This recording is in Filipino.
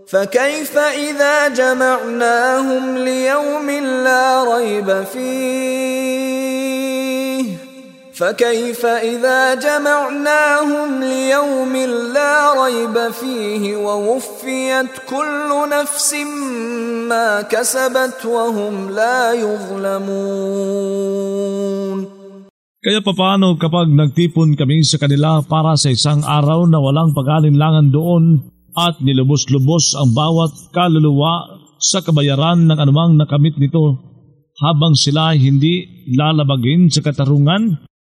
فكيف إذا جمعناهم ليوم لا ريب فيه ووفيت كل نفس ما كسبت وهم لا يظلمون. Kaya papaano kapag nagtipon kami sa kanila para sa isang araw na walang pag-alinlangan doon at nilubos-lubos ang bawat kaluluwa sa kabayaran ng anumang nakamit nito habang sila hindi lalabagin sa katarungan?